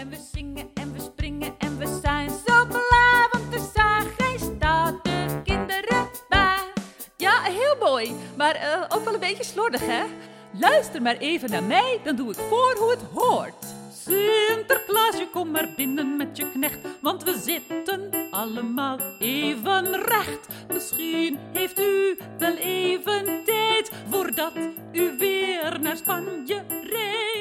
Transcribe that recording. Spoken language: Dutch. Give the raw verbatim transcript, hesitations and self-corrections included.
En we zingen en we springen en we zijn zo klaar, want er zijn geen stoute kinderen bij. Ja, heel mooi, maar uh, ook wel een beetje slordig, hè? Luister maar even naar mij, dan doe ik voor hoe het hoort. Sinterklaasje, kom maar binnen met je knecht, want we zitten allemaal even recht. Misschien heeft u wel even tijd, voordat u weer naar Spanje rijdt.